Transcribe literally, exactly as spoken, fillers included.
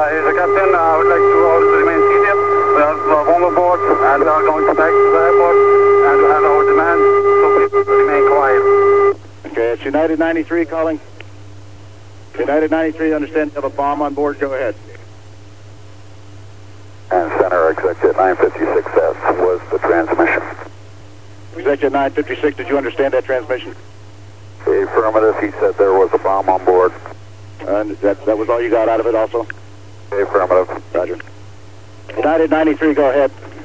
is the captain. I would like to all to remain seated. We have uh, bomb aboard and we are going to back to the airport and we have our demand, so please remain quiet. Okay, it's United ninety-three calling. United ninety-three, understand you have a bomb on board, go ahead. And center executive nine fifty-six S was the transmission. Executive nine fifty-six, did you understand that transmission? Affirmative, he said there was a bomb on board. And that, that was all you got out of it also? Affirmative. Roger. United ninety-three, go ahead.